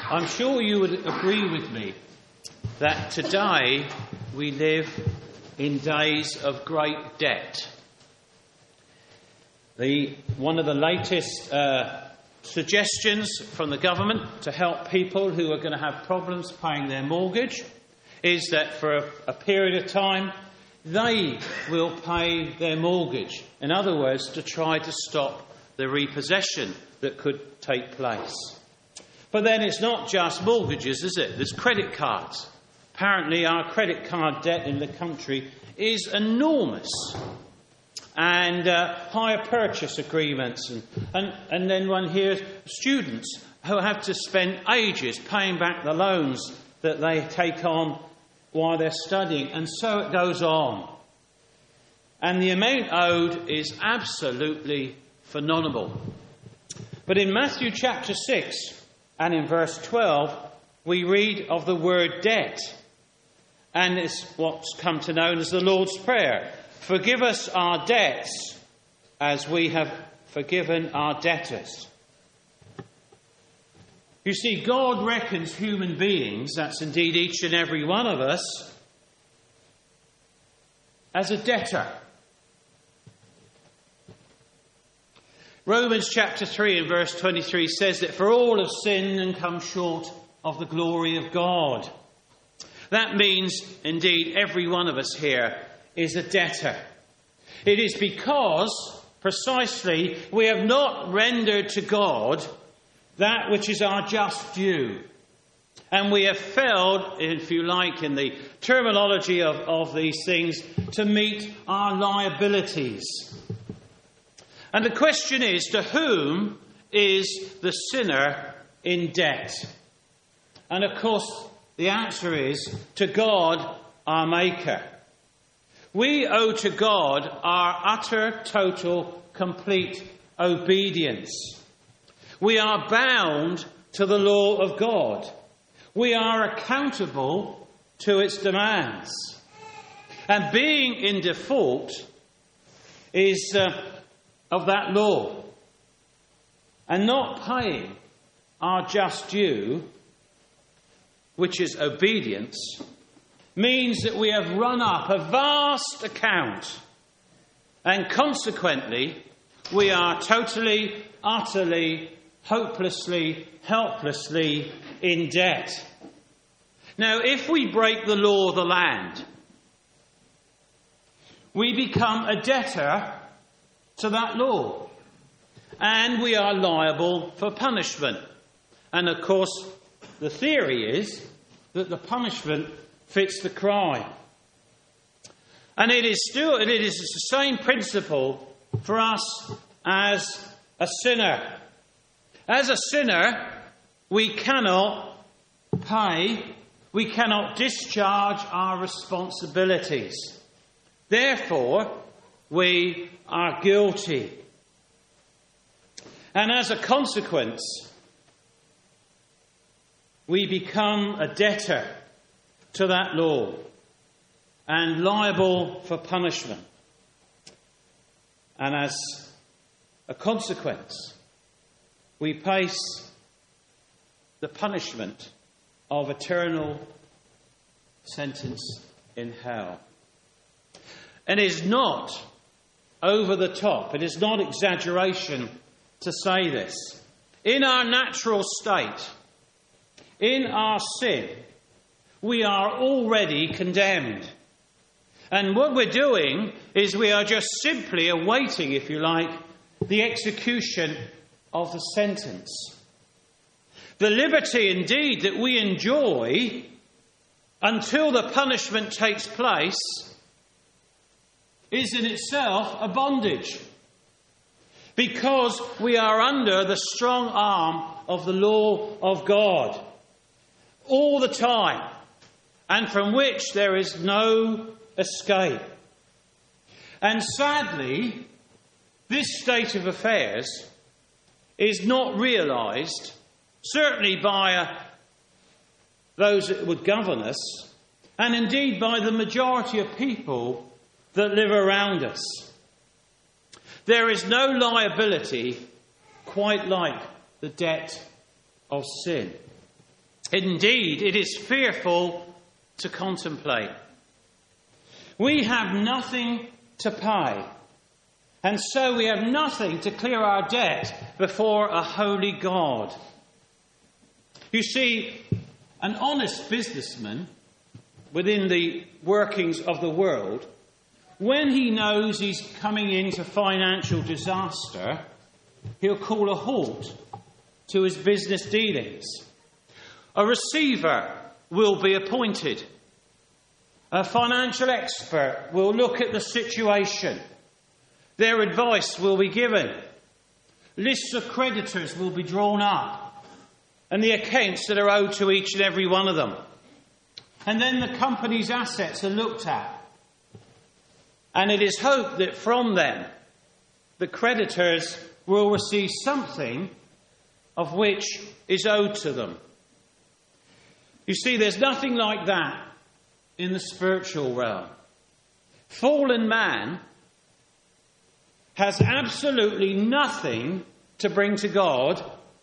I'm sure you would agree with me that today we live in days of great debt. One of the latest suggestions from the government to help people who are going to have problems paying their mortgage is that for a period of time they will pay their mortgage. In other words, to try to stop the repossession that could take place. But then it's not just mortgages, is it? There's credit cards. Apparently our credit card debt in the country is enormous. And hire purchase agreements. And then one hears students who have to spend ages paying back the loans that they take on while they're studying. And so it goes on. And the amount owed is absolutely phenomenal. But in Matthew chapter 6 and in verse 12, we read of the word debt. And it's what's come to known as the Lord's Prayer. Forgive us our debts as we have forgiven our debtors. You see, God reckons human beings, that's indeed each and every one of us, as a debtor. Romans chapter 3 and verse 23 says that for all have sinned and come short of the glory of God. That means, indeed, every one of us here is a debtor. It is because, precisely, we have not rendered to God that which is our just due. And we have failed, if you like, in the terminology of these things, to meet our liabilities. And the question is, to whom is the sinner in debt? And of course, the answer is to God, our Maker. We owe to God our utter, total, complete obedience. We are bound to the law of God. We are accountable to its demands. And being in default is of that law. And not paying our just due, which is obedience, means that we have run up a vast account. And consequently, we are totally, utterly, hopelessly, helplessly in debt. Now, if we break the law of the land, we become a debtor to that law. And we are liable for punishment. And of course, the theory is that the punishment fits the crime. And it is the same principle for us as a sinner. As a sinner, we cannot pay, we cannot discharge our responsibilities. Therefore, we are guilty. And as a consequence, we become a debtor to that law and liable for punishment. And as a consequence, we face the punishment of eternal sentence in hell. And it is not over the top, it is not exaggeration to say this. In our natural state, in our sin, we are already condemned. And what we're doing is we are just simply awaiting, if you like, the execution of the sentence. The liberty, indeed, that we enjoy until the punishment takes place is in itself a bondage. Because we are under the strong arm of the law of God all the time, and from which there is no escape. And sadly, this state of affairs is not realised, certainly by those that would govern us, and indeed by the majority of people that live around us. There is no liability quite like the debt of sin. Indeed, it is fearful to contemplate. We have nothing to pay, and so we have nothing to clear our debt before a holy God. You see, an honest businessman within the workings of the world, when he knows he's coming into financial disaster, he'll call a halt to his business dealings. A receiver will be appointed. A financial expert will look at the situation. Their advice will be given. Lists of creditors will be drawn up, and the accounts that are owed to each and every one of them. And then the company's assets are looked at. And it is hoped that from them, the creditors will receive something of which is owed to them. You see, there's nothing like that in the spiritual realm. Fallen man has absolutely nothing to bring to God.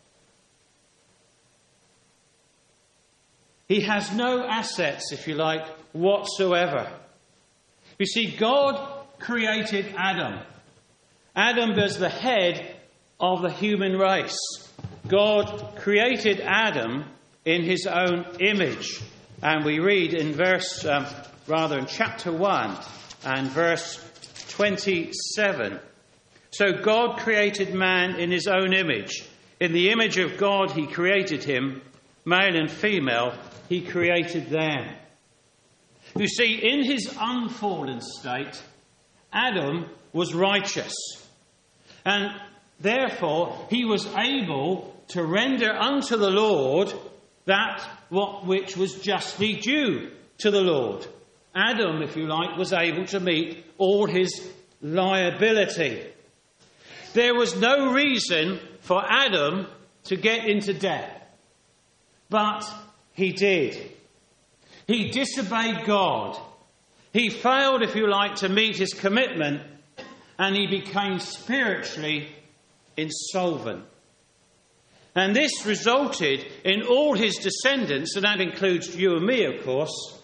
He has no assets, if you like, whatsoever. You see, God created Adam. Adam was the head of the human race. God created Adam in his own image. And we read in in chapter 1 and verse 27. So God created man in his own image. In the image of God he created him, male and female, he created them. You see, in his unfallen state, Adam was righteous. And therefore he was able to render unto the Lord that which was justly due to the Lord. Adam, if you like, was able to meet all his liability. There was no reason for Adam to get into debt. But he did. He disobeyed God. He failed, if you like, to meet his commitment, and he became spiritually insolvent. And this resulted in all his descendants, and that includes you and me, of course,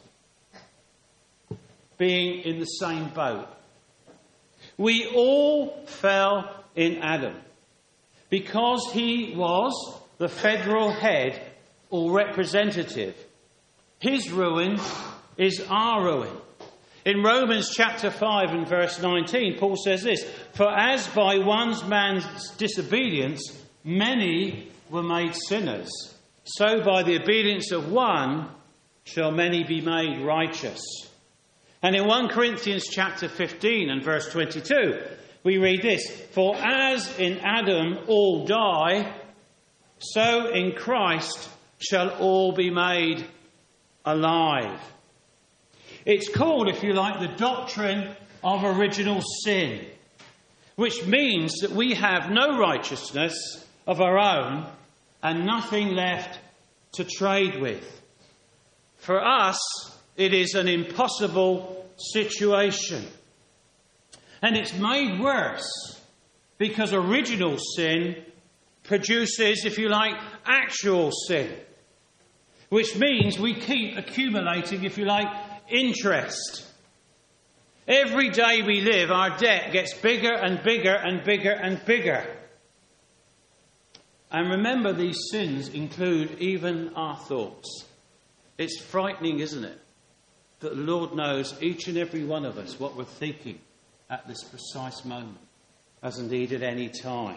being in the same boat. We all fell in Adam because he was the federal head or representative. His ruin is our ruin. In Romans chapter 5 and verse 19, Paul says this: "For as by one man's disobedience many were made sinners, so by the obedience of one shall many be made righteous." And in 1 Corinthians chapter 15 and verse 22, we read this: "For as in Adam all die, so in Christ shall all be made alive." It's called, if you like, the doctrine of original sin, which means that we have no righteousness of our own and nothing left to trade with. For us, it is an impossible situation. And it's made worse because original sin produces, if you like, actual sin, which means we keep accumulating, if you like, interest. Every day we live, our debt gets bigger and bigger and bigger and bigger. And remember, these sins include even our thoughts. It's frightening, isn't it, that the Lord knows each and every one of us what we're thinking at this precise moment, as indeed at any time.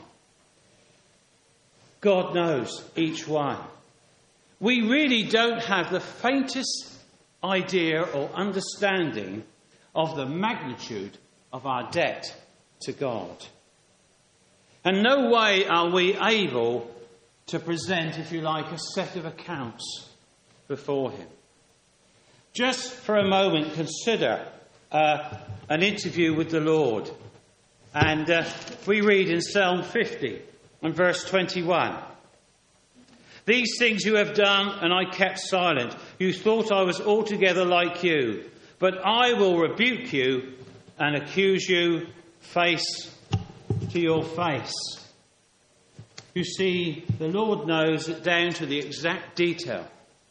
God knows each one. We really don't have the faintest idea or understanding of the magnitude of our debt to God. And no way are we able to present, if you like, a set of accounts before him. Just for a moment, consider an interview with the Lord. And we read in Psalm 50 and verse 21. "These things you have done, and I kept silent. You thought I was altogether like you. But I will rebuke you and accuse you face to your face." You see, the Lord knows it down to the exact detail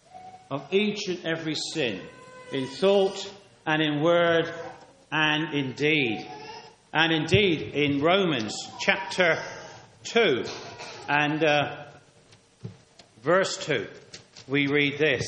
of each and every sin, in thought and in word and in deed. And indeed, in Romans chapter 2 and verse 2, we read this.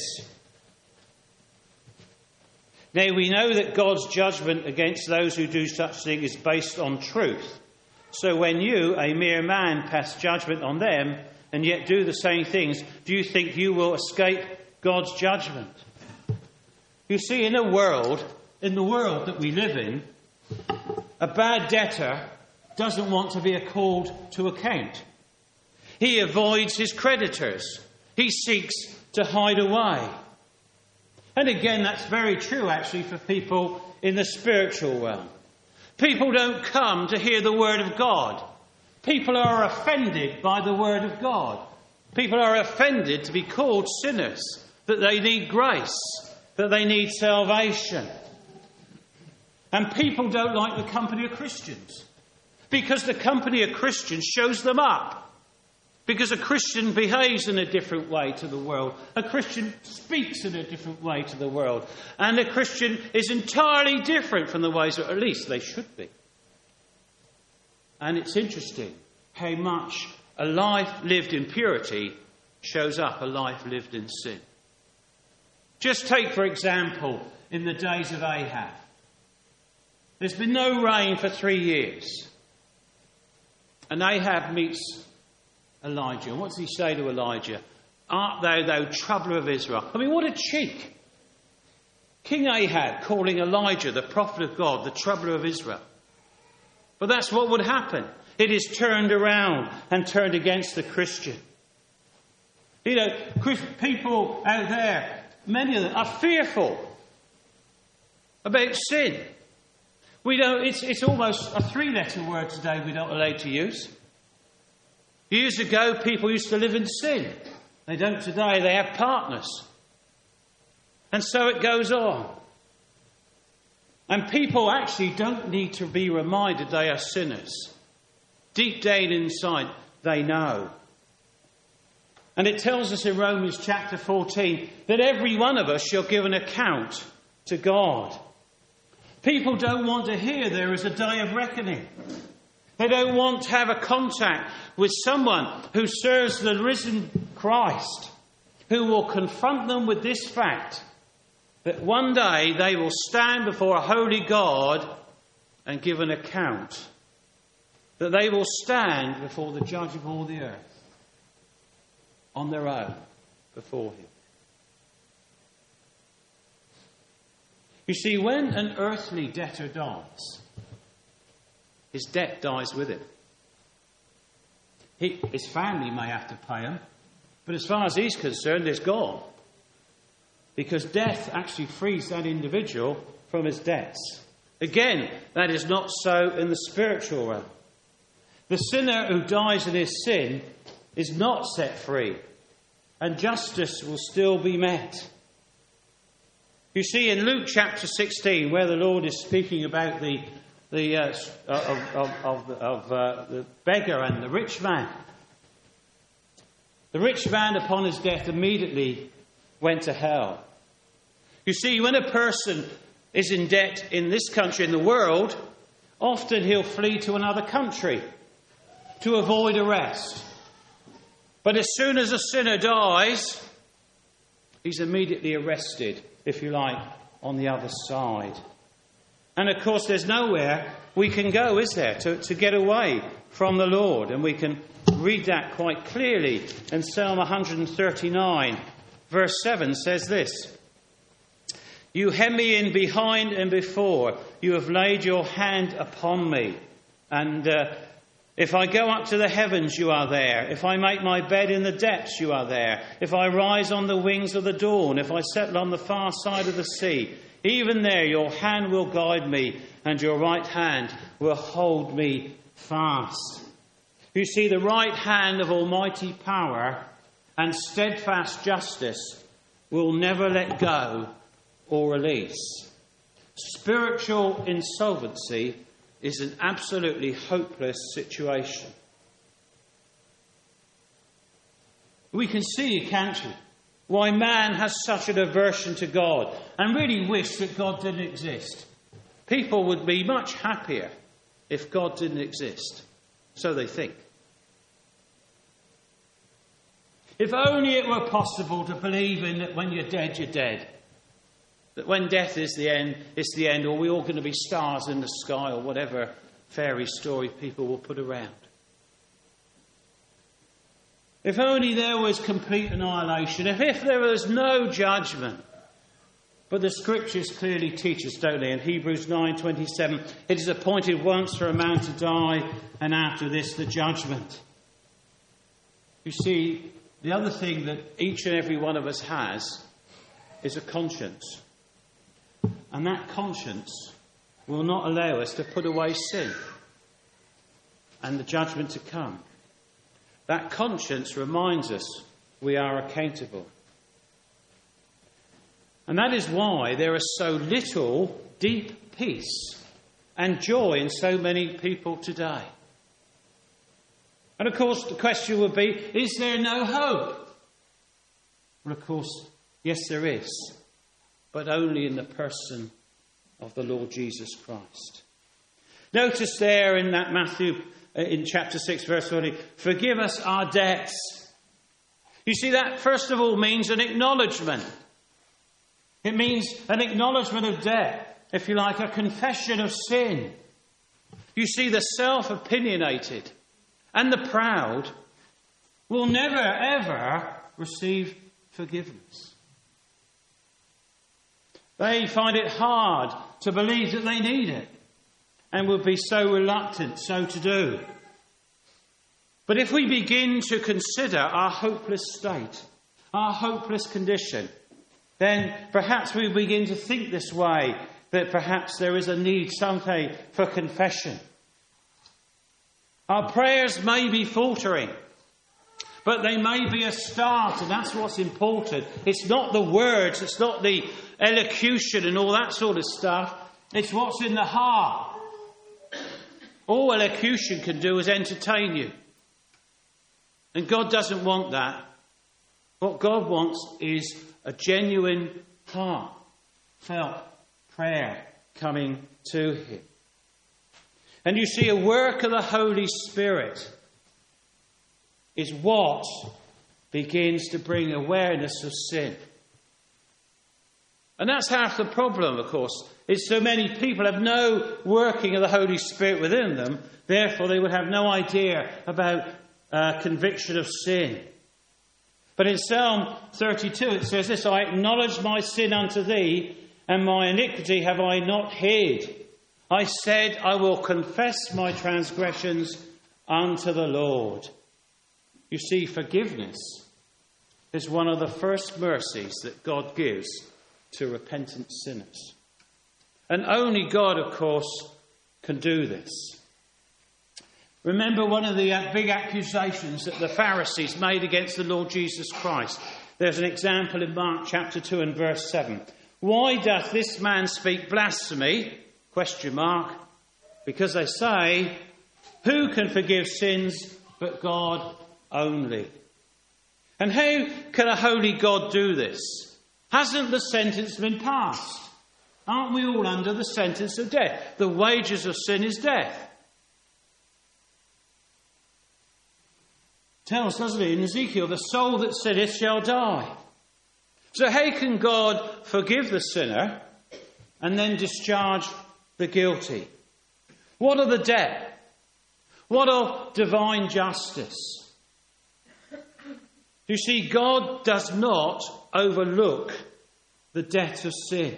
Now we know that God's judgment against those who do such things is based on truth. So when you, a mere man, pass judgment on them and yet do the same things, do you think you will escape God's judgment? You see, in the world that we live in, a bad debtor doesn't want to be called to account. He avoids his creditors. He seeks to hide away. And again, that's very true, actually, for people in the spiritual realm. People don't come to hear the word of God. People are offended by the word of God. People are offended to be called sinners, that they need grace, that they need salvation. And people don't like the company of Christians, because the company of Christians shows them up. Because a Christian behaves in a different way to the world. A Christian speaks in a different way to the world. And a Christian is entirely different from the ways, or at least they should be. And it's interesting how much a life lived in purity shows up a life lived in sin. Just take, for example, in the days of Ahab. There's been no rain for 3 years. And Ahab meets Elijah. And what does he say to Elijah? Art thou troubler of Israel? I mean, what a cheek. King Ahab calling Elijah, the prophet of God, the troubler of Israel. But that's what would happen. It is turned around and turned against the Christian. You know, people out there, many of them are fearful about sin. It's almost a 3-letter word today we're not allowed to use. Years ago, people used to live in sin. They don't today. They have partners. And so it goes on. And people actually don't need to be reminded they are sinners. Deep down inside, they know. And it tells us in Romans chapter 14 that every one of us shall give an account to God. People don't want to hear there is a day of reckoning. They don't want to have a contact with someone who serves the risen Christ, who will confront them with this fact, that one day they will stand before a holy God and give an account. That they will stand before the judge of all the earth, on their own, before him. You see, when an earthly debtor dies, his debt dies with him. His family may have to pay him, but as far as he's concerned, it's gone. Because death actually frees that individual from his debts. Again, that is not so in the spiritual realm. The sinner who dies in his sin is not set free, and justice will still be met. You see, in Luke chapter 16, where the Lord is speaking about the beggar and the rich man. The rich man, upon his death, immediately went to hell. You see, when a person is in debt in this country, in the world, often he'll flee to another country to avoid arrest. But as soon as a sinner dies, he's immediately arrested, if you like, on the other side. And of course, there's nowhere we can go, is there, to get away from the Lord? And we can read that quite clearly. And Psalm 139, verse 7 says this: You hem me in behind and before. You have laid your hand upon me. And if I go up to the heavens, you are there. If I make my bed in the depths, you are there. If I rise on the wings of the dawn, if I settle on the far side of the sea, even there your hand will guide me, and your right hand will hold me fast. You see, the right hand of almighty power and steadfast justice will never let go or release. Spiritual insolvency is an absolutely hopeless situation. We can see, can't we, why man has such an aversion to God and really wish that God didn't exist. People would be much happier if God didn't exist. So they think. If only it were possible to believe in that when you're dead, you're dead. That when death is the end, it's the end, or we're all going to be stars in the sky, or whatever fairy story people will put around. If only there was complete annihilation, if there was no judgment. But the Scriptures clearly teach us, don't they? In Hebrews 9:27, it is appointed once for a man to die, and after this the judgment. You see, the other thing that each and every one of us has is a conscience. And that conscience will not allow us to put away sin and the judgment to come. That conscience reminds us we are accountable. And that is why there is so little deep peace and joy in so many people today. And of course the question would be, is there no hope? Well, of course, yes there is. But only in the person of the Lord Jesus Christ. Notice there in that Matthew, in chapter 6, verse 20, forgive us our debts. You see, that first of all means an acknowledgement. It means an acknowledgement of debt, if you like, a confession of sin. You see, the self-opinionated and the proud will never, ever receive forgiveness. They find it hard to believe that they need it and would be so reluctant so to do. But if we begin to consider our hopeless state, our hopeless condition, then perhaps we begin to think this way, that perhaps there is a need someday for confession. Our prayers may be faltering, but they may be a start, and that's what's important. It's not the words, it's not the elocution and all that sort of stuff. It's what's in the heart. All elocution can do is entertain you. And God doesn't want that. What God wants is a genuine heartfelt prayer coming to him. And you see, a work of the Holy Spirit is what begins to bring awareness of sin. And that's half the problem, of course. Is so many people have no working of the Holy Spirit within them, therefore they would have no idea about conviction of sin. But in Psalm 32 it says this, I acknowledge my sin unto thee, and my iniquity have I not hid. I said, I will confess my transgressions unto the Lord. You see, forgiveness is one of the first mercies that God gives to repentant sinners. And only God, of course, can do this. Remember one of the big accusations that the Pharisees made against the Lord Jesus Christ. There's an example in Mark chapter 2 and verse 7. Why doth this man speak blasphemy? ? Because they say, who can forgive sins but God only? And how can a holy God do this? Hasn't the sentence been passed? Aren't we all under the sentence of death? The wages of sin is death. Tells, doesn't it, in Ezekiel, the soul that sinneth shall die. So how can God forgive the sinner and then discharge the guilty? What of the debt? What of divine justice? You see, God does not overlook the debt of sin.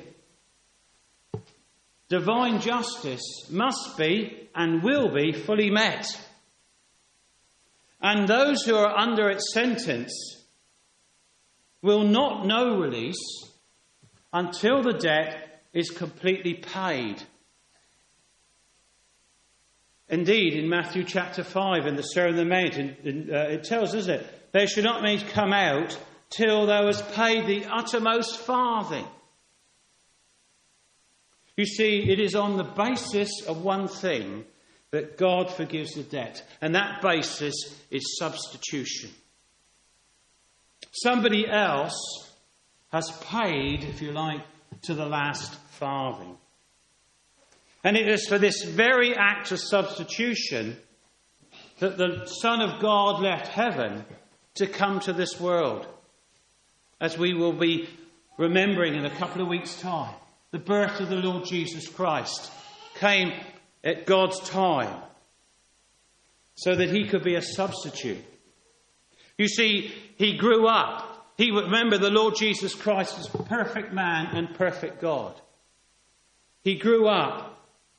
Divine justice must be and will be fully met. And those who are under its sentence will not know release until the debt is completely paid. Indeed, in Matthew chapter 5, in the Sermon on the Mount, it tells, doesn't it? They should not need to come out till thou hast paid the uttermost farthing. You see, it is on the basis of one thing that God forgives the debt. And that basis is substitution. Somebody else has paid, if you like, to the last farthing. And it is for this very act of substitution that the Son of God left heaven to come to this world. As we will be remembering in a couple of weeks' time, the birth of the Lord Jesus Christ came at God's time so that he could be a substitute. You see, he grew up. Remember, the Lord Jesus Christ was perfect man and perfect God. He grew up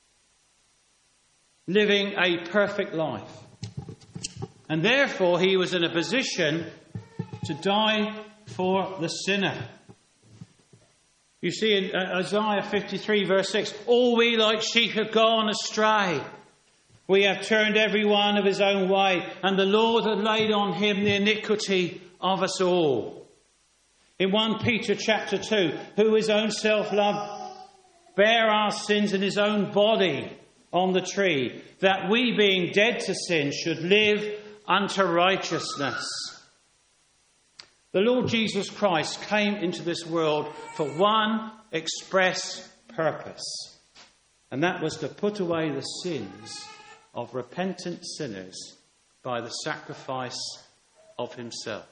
living a perfect life. And therefore, he was in a position to die for the sinner. You see in Isaiah 53 verse 6, all we like sheep have gone astray. We have turned every one of his own way, and the Lord had laid on him the iniquity of us all. In 1 Peter chapter 2, who his own self-love bare our sins in his own body on the tree, that we being dead to sin should live unto righteousness. The Lord Jesus Christ came into this world for one express purpose, and that was to put away the sins of repentant sinners by the sacrifice of himself.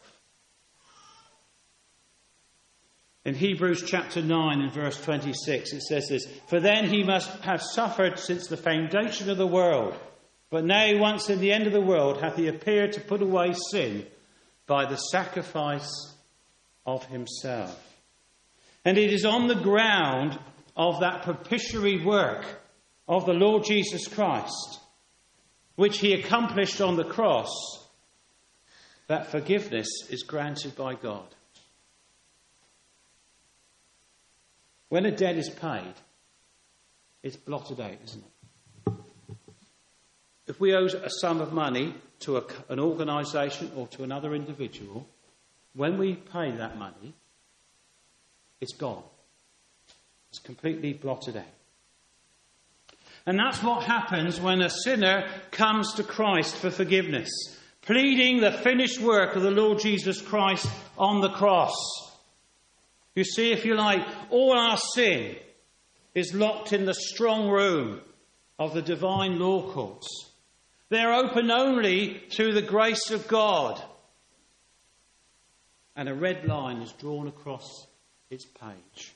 In Hebrews chapter 9 and verse 26 it says this, for then he must have suffered since the foundation of the world, but now once in the end of the world hath he appeared to put away sin by the sacrifice of himself. And it is on the ground of that propitiatory work of the Lord Jesus Christ, which he accomplished on the cross, that forgiveness is granted by God. When a debt is paid, it's blotted out, isn't it? If we owe a sum of money to an organisation or to another individual, when we pay that money, it's gone. It's completely blotted out. And that's what happens when a sinner comes to Christ for forgiveness, pleading the finished work of the Lord Jesus Christ on the cross. You see, if you like, all our sin is locked in the strong room of the divine law courts. They're open only through the grace of God. And a red line is drawn across its page.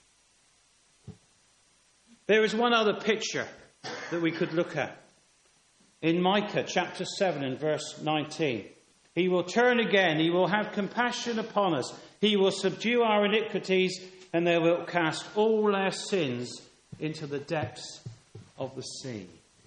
There is one other picture that we could look at. In Micah chapter 7 and verse 19. He will turn again, he will have compassion upon us. He will subdue our iniquities, and they will cast all our sins into the depths of the sea.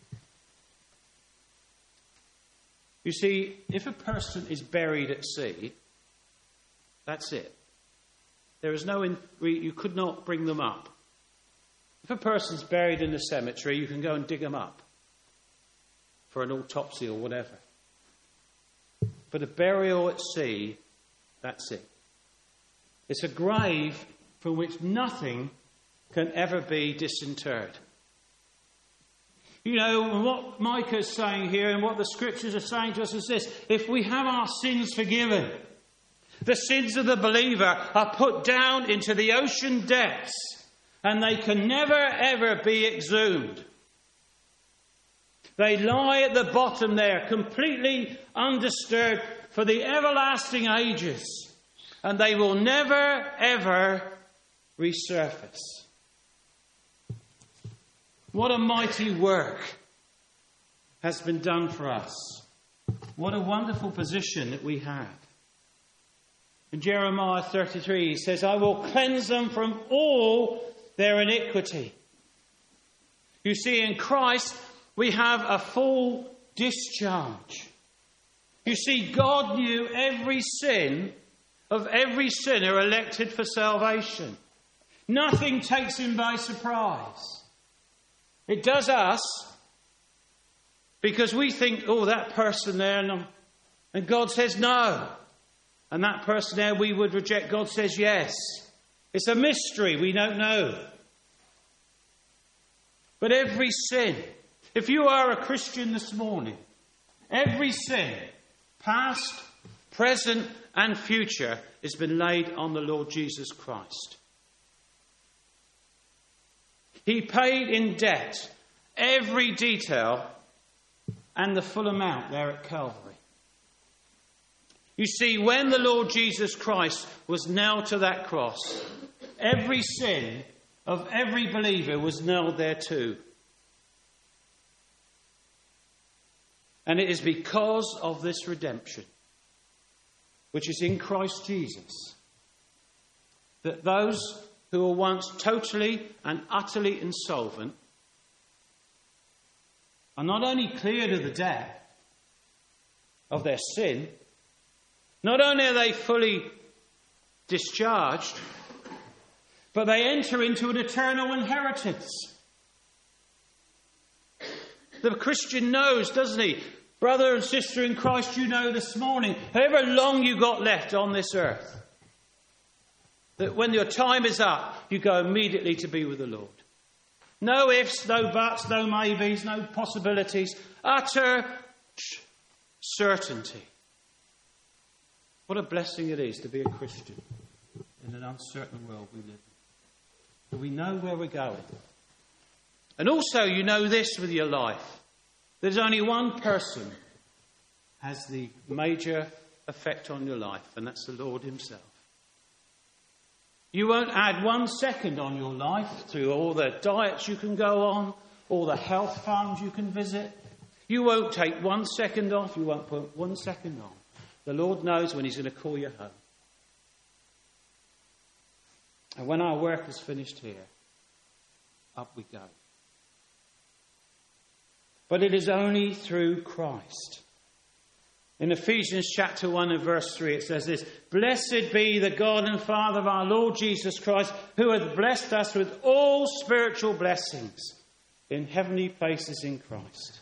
You see, if a person is buried at sea, that's it. There is you could not bring them up. If a person's buried in a cemetery, you can go and dig them up for an autopsy or whatever. But a burial at sea, that's it. It's a grave from which nothing can ever be disinterred. You know, what Micah is saying here and what the scriptures are saying to us is this. If we have our sins forgiven, the sins of the believer are put down into the ocean depths and they can never ever be exhumed. They lie at the bottom there, completely undisturbed for the everlasting ages, and they will never ever resurface. What a mighty work has been done for us. What a wonderful position that we have. In Jeremiah 33, he says, I will cleanse them from all their iniquity. You see, in Christ, we have a full discharge. You see, God knew every sin of every sinner elected for salvation. Nothing takes him by surprise. It does us because we think, oh, that person there, and God says no. And that person there we would reject. God says yes. It's a mystery. We don't know. But every sin, if you are a Christian this morning, every sin, past, present and future, has been laid on the Lord Jesus Christ. He paid in debt every detail and the full amount there at Calvary. You see, when the Lord Jesus Christ was nailed to that cross, every sin of every believer was nailed there too. And it is because of this redemption, which is in Christ Jesus, that those who were once totally and utterly insolvent are not only cleared of the debt of their sin, not only are they fully discharged, but they enter into an eternal inheritance. The Christian knows, doesn't he? Brother and sister in Christ, you know this morning, however long you got left on this earth, that when your time is up, you go immediately to be with the Lord. No ifs, no buts, no maybes, no possibilities. Utter certainty. What a blessing it is to be a Christian in an uncertain world we live in. That we know where we're going. And also you know this with your life. There's only one person has the major effect on your life, and that's the Lord himself. You won't add 1 second on your life through all the diets you can go on, all the health farms you can visit. You won't take 1 second off. You won't put 1 second on. The Lord knows when he's going to call you home. And when our work is finished here, up we go. But it is only through Christ. In Ephesians chapter 1 and verse 3 it says this: Blessed be the God and Father of our Lord Jesus Christ, who hath blessed us with all spiritual blessings in heavenly places in Christ.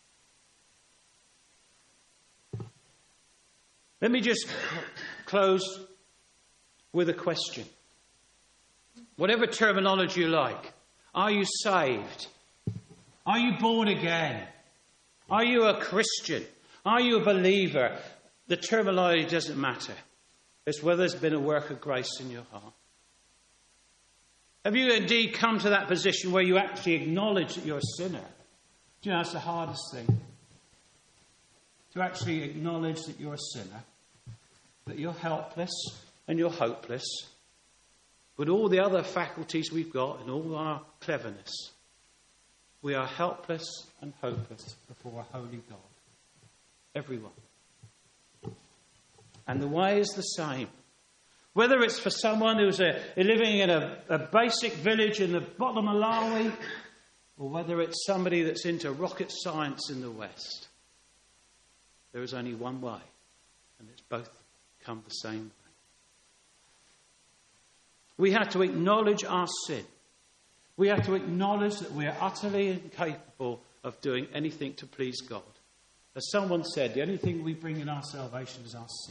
Let me just close with a question. Whatever terminology you like. Are you saved? Are you born again? Are you a Christian? Are you a believer? The terminology doesn't matter. It's whether there's been a work of grace in your heart. Have you indeed come to that position where you actually acknowledge that you're a sinner? Do you know, that's the hardest thing. To actually acknowledge that you're a sinner, that you're helpless and you're hopeless, with all the other faculties we've got and all our cleverness. We are helpless and hopeless before a holy God. Everyone. And the way is the same. Whether it's for someone who's living in a basic village in the bottom of Malawi, or whether it's somebody that's into rocket science in the West, there is only one way, and it's both come the same way. We have to acknowledge our sin. We have to acknowledge that we are utterly incapable of doing anything to please God. As someone said, the only thing we bring in our salvation is our sin.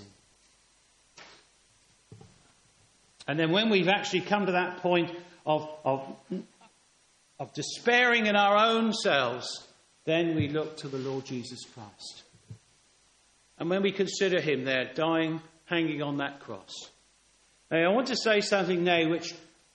And then when we've actually come to that point of despairing in our own selves, then we look to the Lord Jesus Christ. And when we consider him there dying, hanging on that cross. Now, I want to say something now which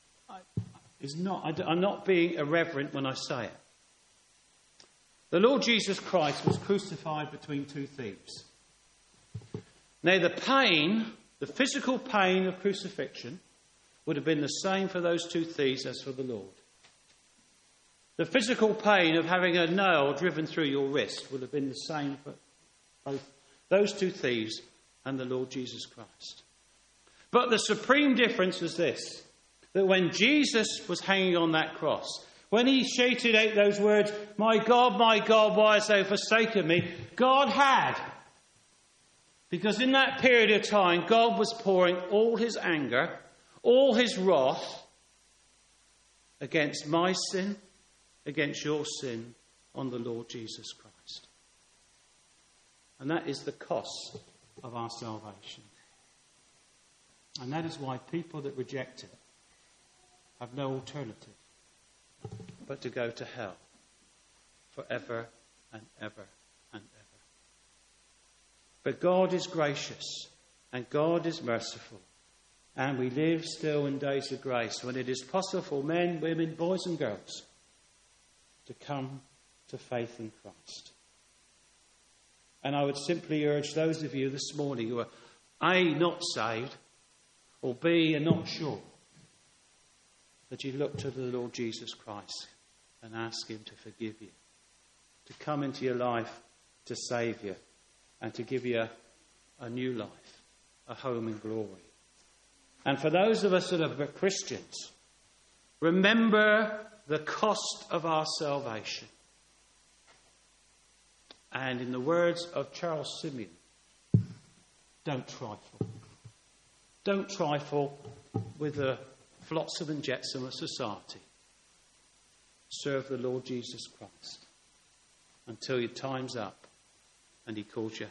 I'm not being irreverent when I say it. The Lord Jesus Christ was crucified between two thieves. Now, the physical pain of crucifixion would have been the same for those two thieves as for the Lord. The physical pain of having a nail driven through your wrist would have been the same for both those two thieves and the Lord Jesus Christ. But the supreme difference was this, that when Jesus was hanging on that cross, when he shouted out those words, my God, why hast thou forsaken me?" God had. Because in that period of time, God was pouring all his anger, all his wrath against my sin, against your sin, on the Lord Jesus Christ. And that is the cost of our salvation. And that is why people that reject it have no alternative but to go to hell forever and ever and ever. But God is gracious And God is merciful. And we live still in days of grace when it is possible for men, women, boys and girls to come to faith in Christ. And I would simply urge those of you this morning who are A, not saved, or B, are not sure, that you look to the Lord Jesus Christ and ask him to forgive you, to come into your life to save you, and to give you a new life, a home in glory. And for those of us that are Christians, remember the cost of our salvation. And in the words of Charles Simeon, don't trifle. Don't trifle with the flotsam and jetsam of society. Serve the Lord Jesus Christ until your time's up and he calls you